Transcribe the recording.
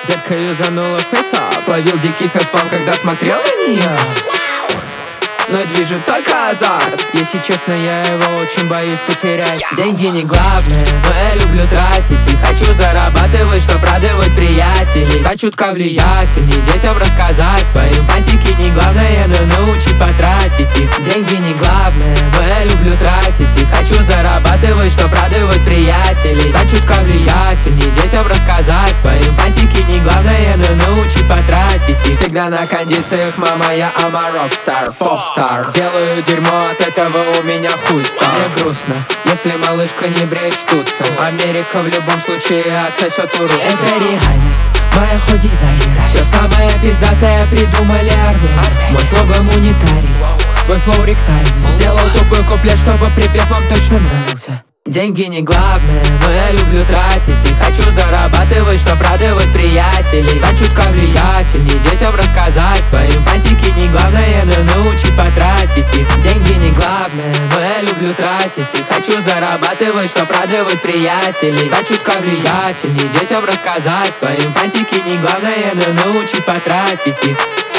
Детка юзанула фейсап, словил дикий фейспалм, когда смотрел на нее. Но движет только азарт. Если честно, я его очень боюсь потерять. Деньги не главное, но я люблю тратить и хочу зарабатывать, чтоб радовать приятелей. Стать чутка влиятельней, детям рассказать своим фантики не главное, но научить потратить их. Деньги не главное, но я люблю тратить и хочу зарабатывать, чтоб радовать приятелей. Стать чутка влиятельней, детям рассказать своим фантики не главное, но научить потратить их. Всегда на кондициях, мама, я ама рокстар, попстар. Делаю дерьмо, от этого у меня хуй стал. Мне грустно, если малышка не бреет штуцу. Америка в любом случае отсосет у русских. Это реальность, моя хоть дизайн. Все самое пиздатое придумали армяне. Мой флоу гуманитарий, твой флоу ректальный. Сделал тупой куплет, чтобы припев вам точно нравился. Деньги не главное, но я люблю тратить и хочу зарабатывать, чтоб радовать приятелей. Стать чутка влиятельней, детям рассказать своим фантики не главное, но научить потратить их. Деньги не главное, но я люблю тратить и хочу зарабатывать, чтоб радовать приятелей. Стать чутка влиятельней, детям рассказать своим фантики не главное, но научить потратить их.